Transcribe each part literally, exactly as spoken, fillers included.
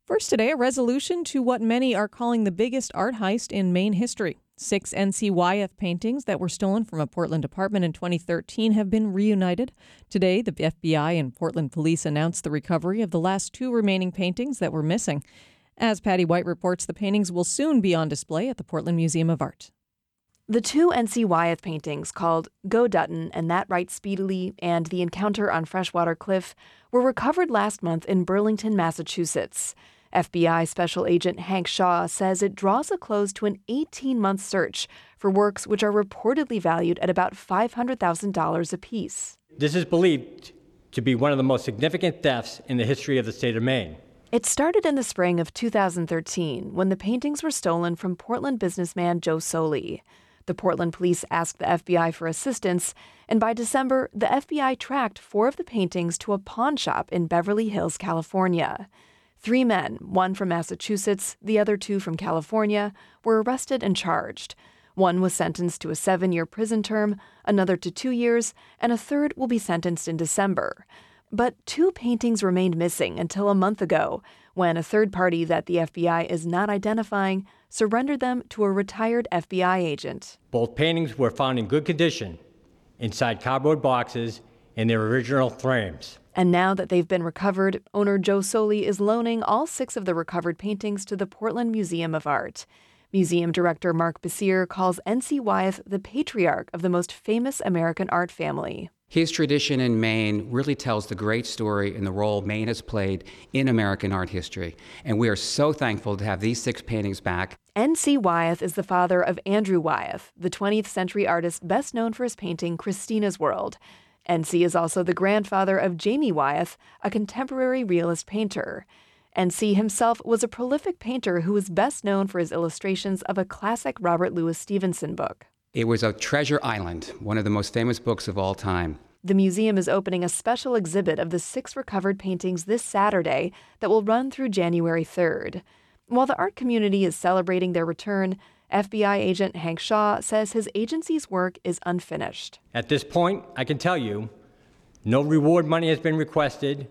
First today, a resolution to what many are calling the biggest art heist in Maine history. Six N C Y F paintings that were stolen from a Portland apartment in twenty thirteen have been reunited. Today, the F B I and Portland police announced the recovery of the last two remaining paintings that were missing. As Patty White reports, the paintings will soon be on display at the Portland Museum of Art. The two N C Y F paintings, called Go Dutton and That Right Speedily and The Encounter on Freshwater Cliff, were recovered last month in Burlington, Massachusetts. F B I Special Agent Hank Shaw says it draws a close to an eighteen-month search for works which are reportedly valued at about five hundred thousand dollars apiece. This is believed to be one of the most significant thefts in the history of the state of Maine. It started in the spring of two thousand thirteen when the paintings were stolen from Portland businessman Joe Soli. The Portland police asked the F B I for assistance, and by December, the F B I tracked four of the paintings to a pawn shop in Beverly Hills, California. Three men, one from Massachusetts, the other two from California, were arrested and charged. One was sentenced to a seven-year prison term, another to two years, and a third will be sentenced in December. But two paintings remained missing until a month ago, when a third party that the F B I is not identifying surrendered them to a retired F B I agent. Both paintings were found in good condition inside cardboard boxes in their original frames. And now that they've been recovered, owner Joe Soli is loaning all six of the recovered paintings to the Portland Museum of Art. Museum director Mark Bessier calls N C Y F the patriarch of the most famous American art family. His tradition in Maine really tells the great story and the role Maine has played in American art history. And we are so thankful to have these six paintings back. N C Wyeth is the father of Andrew Wyeth, the twentieth century artist best known for his painting Christina's World. N C is also the grandfather of Jamie Wyeth, a contemporary realist painter. N C himself was a prolific painter who was best known for his illustrations of a classic Robert Louis Stevenson book. It was a treasure island, one of the most famous books of all time. The museum is opening a special exhibit of the six recovered paintings this Saturday that will run through January third. While the art community is celebrating their return, F B I agent Hank Shaw says his agency's work is unfinished. At this point, I can tell you, no reward money has been requested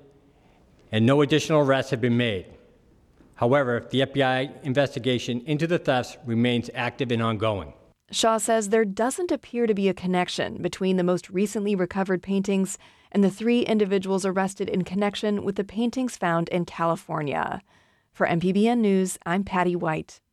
and no additional arrests have been made. However, the F B I investigation into the thefts remains active and ongoing. Shaw says there doesn't appear to be a connection between the most recently recovered paintings and the three individuals arrested in connection with the paintings found in California. For M P B N News, I'm Patty White.